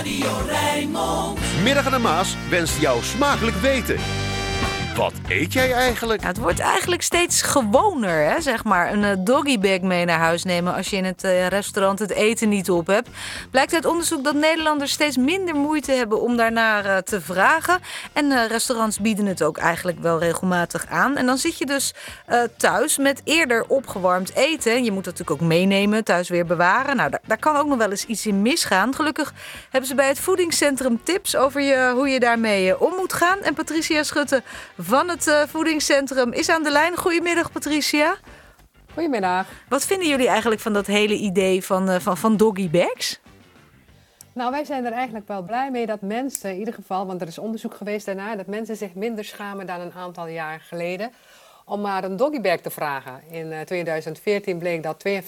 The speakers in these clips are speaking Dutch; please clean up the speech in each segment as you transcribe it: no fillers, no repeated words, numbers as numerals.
Radio Rijnmond. Middag aan de Maas wenst jou smakelijk weten. Wat eet jij eigenlijk? Ja, het wordt eigenlijk steeds gewoner, hè, zeg maar. Een doggybag mee naar huis nemen als je in het restaurant het eten niet op hebt. Blijkt uit onderzoek dat Nederlanders steeds minder moeite hebben om daarnaar te vragen. En restaurants bieden het ook eigenlijk wel regelmatig aan. En dan zit je dus thuis met eerder opgewarmd eten. Je moet dat natuurlijk ook meenemen, thuis weer bewaren. Nou, daar kan ook nog wel eens iets in misgaan. Gelukkig hebben ze bij het voedingscentrum tips over hoe je daarmee om moet gaan. En Patricia Schutte van het voedingscentrum is aan de lijn. Goedemiddag, Patricia. Goedemiddag. Wat vinden jullie eigenlijk van dat hele idee van doggybags? Nou, wij zijn er eigenlijk wel blij mee dat mensen, in ieder geval, want er is onderzoek geweest daarna, dat mensen zich minder schamen dan een aantal jaar geleden om maar een doggybag te vragen. In 2014 bleek dat 52%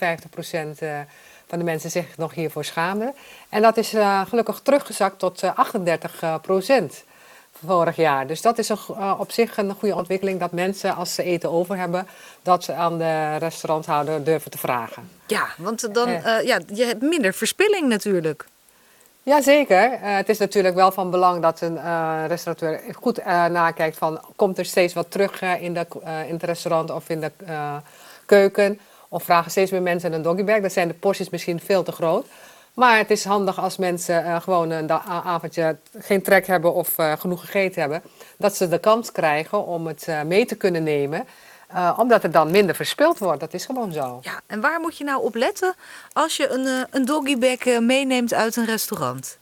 van de mensen zich nog hiervoor schaamden. En dat is gelukkig teruggezakt tot 38%. Vorig jaar. Dus dat is op zich een goede ontwikkeling dat mensen, als ze eten over hebben, dat ze aan de restauranthouder durven te vragen. Ja, want dan je hebt minder verspilling natuurlijk. Jazeker. Het is natuurlijk wel van belang dat een restaurateur goed nakijkt van, komt er steeds wat terug in het restaurant of in de keuken? Of vragen steeds meer mensen een doggybag? Dan zijn de porties misschien veel te groot. Maar het is handig als mensen gewoon een avondje geen trek hebben of genoeg gegeten hebben, dat ze de kans krijgen om het mee te kunnen nemen, omdat er dan minder verspild wordt. Dat is gewoon zo. Ja, en waar moet je nou op letten als je een doggybag meeneemt uit een restaurant?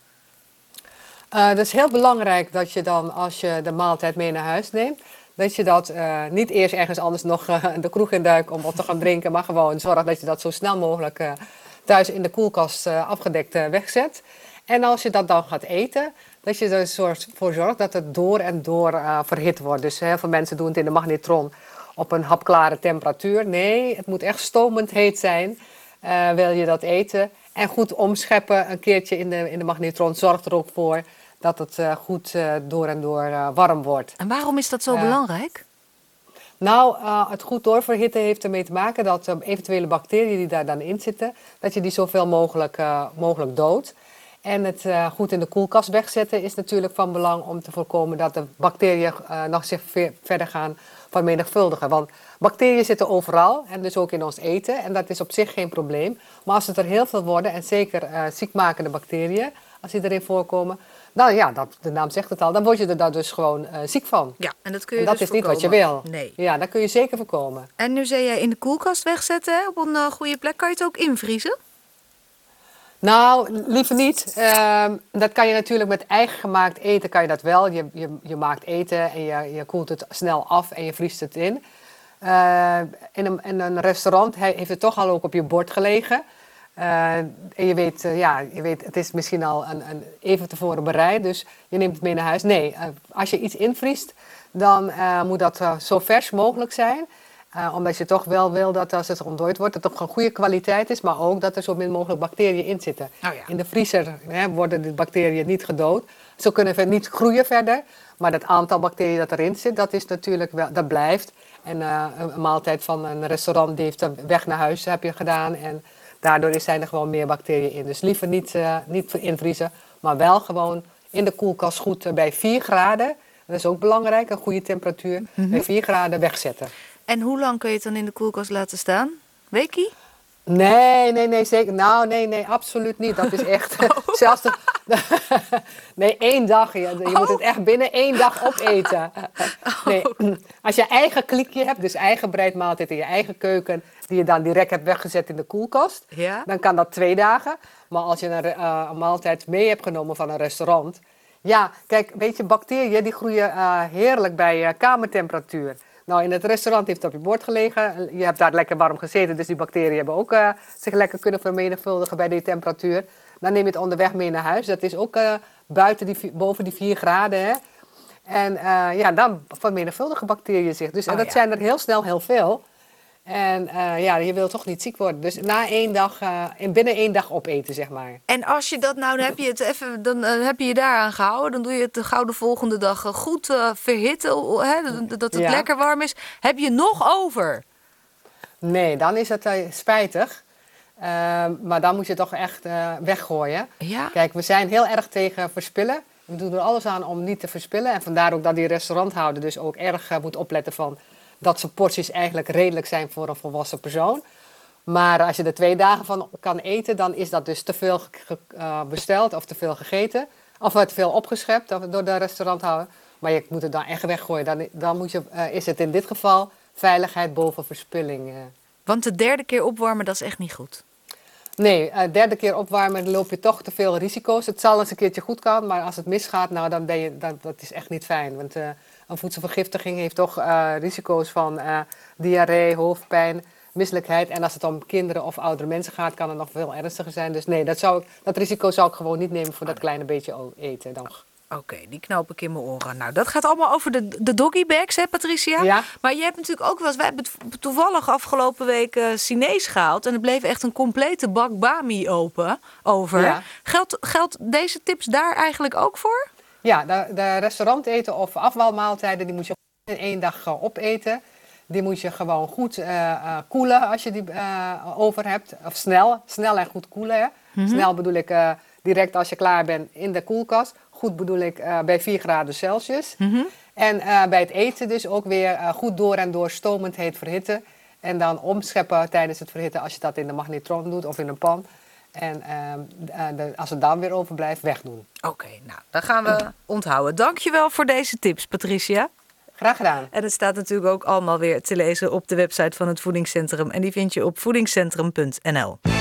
Het is heel belangrijk dat je dan, als je de maaltijd mee naar huis neemt, dat je dat niet eerst ergens anders nog de kroeg in duikt om wat te gaan drinken, maar gewoon zorg dat je dat zo snel mogelijk thuis in de koelkast afgedekt wegzet. En als je dat dan gaat eten, dat je er voor zorgt dat het door en door verhit wordt. Dus heel veel mensen doen het in de magnetron op een hapklare temperatuur. Nee, het moet echt stomend heet zijn, wil je dat eten. En goed omscheppen een keertje in de magnetron zorgt er ook voor dat het goed door en door warm wordt. En waarom is dat zo belangrijk? Nou, het goed doorverhitten heeft ermee te maken dat eventuele bacteriën die daar dan in zitten, dat je die zoveel mogelijk doodt. En het goed in de koelkast wegzetten is natuurlijk van belang om te voorkomen dat de bacteriën nog zich verder gaan vermenigvuldigen. Want bacteriën zitten overal en dus ook in ons eten en dat is op zich geen probleem. Maar als het er heel veel worden en zeker ziekmakende bacteriën, als die erin voorkomen, nou ja, de naam zegt het al, dan word je er daar dus gewoon ziek van. Ja, en dat kun je en dat dus is niet voorkomen. wat je wil. Nee. Ja, dat kun je zeker voorkomen. En nu zei jij in de koelkast wegzetten, hè, op een goede plek. Kan je het ook invriezen? Nou, liever niet. Dat kan je natuurlijk met eigen gemaakt eten, kan je dat wel. Je maakt eten en je koelt het snel af en je vriest het in. In een restaurant heeft het toch al ook op je bord gelegen. En je weet, het is misschien al even tevoren bereid, dus je neemt het mee naar huis. Nee, als je iets invriest, dan moet dat zo vers mogelijk zijn. Omdat je toch wel wil dat als het ontdooid wordt, dat het op een goede kwaliteit is, maar ook dat er zo min mogelijk bacteriën in zitten. Oh ja. In de vriezer worden de bacteriën niet gedood. Zo kunnen ze niet groeien verder, maar het aantal bacteriën dat erin zit, dat is natuurlijk wel, dat blijft. En een maaltijd van een restaurant, die heeft de weg naar huis heb je gedaan en daardoor zijn er gewoon meer bacteriën in. Dus liever niet invriezen, maar wel gewoon in de koelkast goed bij 4 graden. Dat is ook belangrijk, een goede temperatuur. Bij 4 graden wegzetten. En hoe lang kun je het dan in de koelkast laten staan? Weekie? Nee, zeker. Nou, nee, absoluut niet. Dat is echt, zelfs nee, 1 dag. Je moet het echt binnen 1 dag opeten. Nee, als je eigen klikje hebt, dus eigen bereidmaaltijd in je eigen keuken, die je dan direct hebt weggezet in de koelkast, dan kan dat 2 dagen. Maar als je een maaltijd mee hebt genomen van een restaurant, ja, kijk, weet je, bacteriën die groeien heerlijk bij kamertemperatuur. Nou, in het restaurant heeft het op je bord gelegen. Je hebt daar lekker warm gezeten, dus die bacteriën hebben ook zich lekker kunnen vermenigvuldigen bij die temperatuur. Dan neem je het onderweg mee naar huis. Dat is ook boven die 4 graden. Hè? En dan vermenigvuldigen bacteriën zich. Dus, en dat zijn er heel snel heel veel. En je wil toch niet ziek worden. Dus binnen 1 dag opeten, zeg maar. En als je dat nou, dan heb je daaraan gehouden. Dan doe je het gauw de volgende dag goed verhitten, dat het lekker warm is. Heb je nog over? Nee, dan is het spijtig. Maar dan moet je toch echt weggooien. Ja. Kijk, we zijn heel erg tegen verspillen. We doen er alles aan om niet te verspillen. En vandaar ook dat die restauranthouder dus ook erg moet opletten van dat zijn porties eigenlijk redelijk zijn voor een volwassen persoon. Maar als je er 2 dagen van kan eten, dan is dat dus te veel besteld of te veel gegeten. Of te veel opgeschept door de restauranthouder. Maar je moet het dan echt weggooien. Dan is het in dit geval veiligheid boven verspilling. Want de 3e keer opwarmen, dat is echt niet goed. Nee, 3e keer opwarmen, dan loop je toch te veel risico's. Het zal eens een keertje goed gaan, maar als het misgaat, nou, dat is echt niet fijn. Want een voedselvergiftiging heeft toch risico's van diarree, hoofdpijn, misselijkheid. En als het om kinderen of oudere mensen gaat, kan het nog veel ernstiger zijn. Dus nee, dat risico zou ik gewoon niet nemen voor dat kleine beetje eten. Oké, die knoop ik in mijn oren. Nou, dat gaat allemaal over de doggybags, hè Patricia? Ja. Maar je hebt natuurlijk ook wel eens... Wij hebben toevallig afgelopen week Chinees gehaald. En er bleef echt een complete bak bami over. Ja. Geldt deze tips daar eigenlijk ook voor? Ja, de restauranteten of afvalmaaltijden, die moet je in 1 dag opeten. Die moet je gewoon goed koelen als je die over hebt. Of snel en goed koelen. Hè. Snel bedoel ik direct als je klaar bent in de koelkast. Goed bedoel ik bij 4 graden Celsius. En bij het eten dus ook weer goed door en door stomend heet verhitten. En dan omscheppen tijdens het verhitten als je dat in de magnetron doet of in een pan. En als het dan weer overblijft, wegdoen. Oké, nou, dat gaan we onthouden. Dankjewel voor deze tips, Patricia. Graag gedaan. En het staat natuurlijk ook allemaal weer te lezen op de website van het Voedingscentrum. En die vind je op voedingscentrum.nl.